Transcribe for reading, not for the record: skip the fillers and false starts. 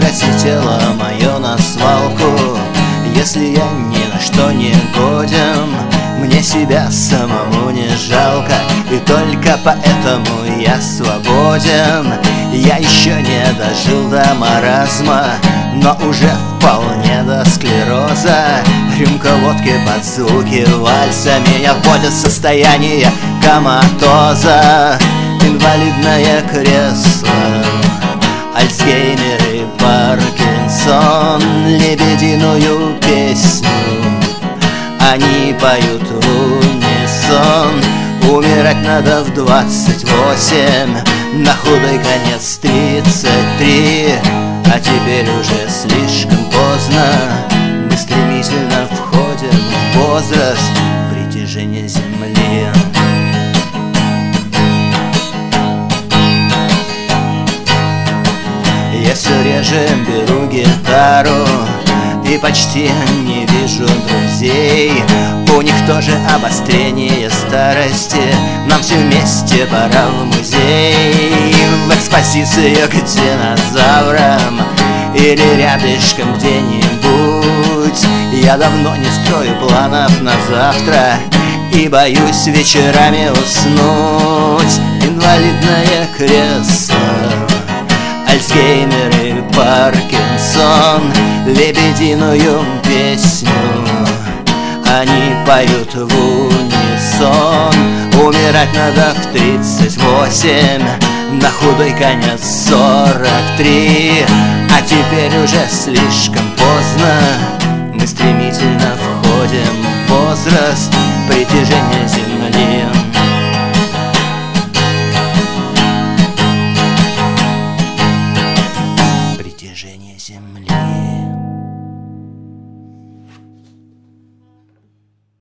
бросить тело мое на свалку, если я ни на что не годен. Мне себя самому не жалко, и только поэтому я свободен. Я еще не дожил до маразма, но уже вполне до склероза. Рюмка водки под звуки вальса меня вводит в состояние коматоза. Инвалидное кресло, Альцгеймер и Паркинсон, лебединую песню они поют в унисон. Умирать надо в 28, на худой конец 33. А теперь уже слишком поздно, мы стремительно входим в возраст притяжения Земли. Я все реже беру гитару и почти не вижу друзей. У них тоже обострение старости, нам все вместе пора в музей. В экспозицию к динозаврам или рядышком где-нибудь. Я давно не строю планов на завтра и боюсь вечерами уснуть. Инвалидное кресло, Альцгеймер и Паркинсон, лебединую песню они поют в унисон. Умирать надо в 38, на худой конец 43. А теперь уже слишком поздно, мы стремительно входим в возраст притяжения Земли. Притяжение Земли.